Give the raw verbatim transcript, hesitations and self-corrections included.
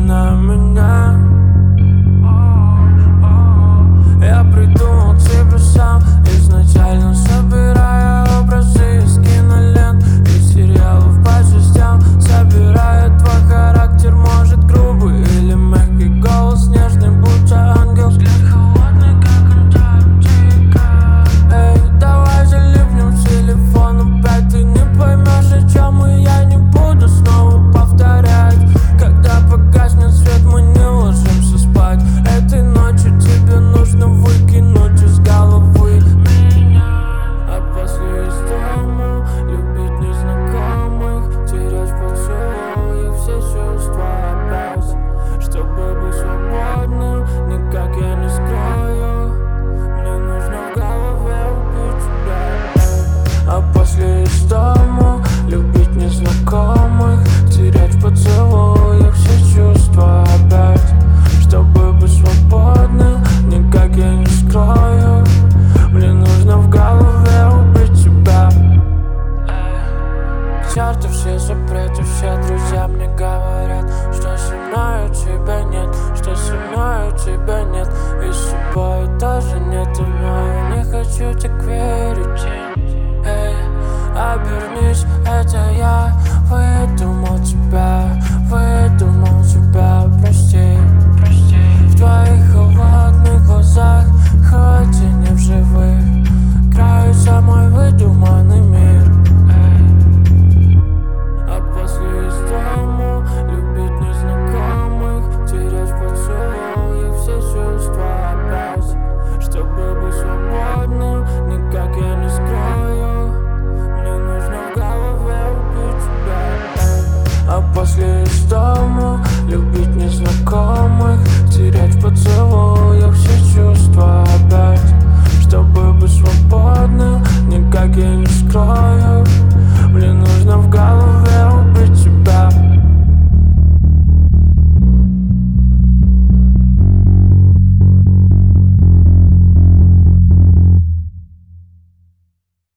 на меня. Я придумал тебя сам, изначально собирая образы из кинолент и сериалов по частям, собирая твой характер, может грубый или мягкий голос, нежный, будто ангел, взгляд холодный, как Антарктика. Эй, давай залипнем в телефон опять, ты не поймешь, о чем, и я не буду снова повторять. Когда погаснет свет, мы не ложимся спать. Этой ночью тебе нужно выкинуть из головы меня. А после из дома любить незнакомых, терять в поцелуях все чувства опять. Чтобы быть свободным, никак я не скрою, мне нужно в голове убить тебя. А после из дома любить незнакомых, терять в поцелуях все чувства опять. Чтобы быть свободным, никак я не скрою, мне нужно в голове убить тебя. К черту все запреты, все друзья мне говорят, что со мной у тебя нет, что со мной у тебя нет, и с собой тоже нет, но я не хочу так верить. Эй, обернись, это я выдумал тебя, выдумал тебя, прости. В твоих холодных глазах, хоть и не в живых, крается мой выдуманный мир. А после из дома любить незнакомых, терять в поцелуях все чувства опять. Чтобы быть свободным, никак я не скрою, мне нужно в голове убить тебя. А после из дома любить незнакомых, терять в поцелуях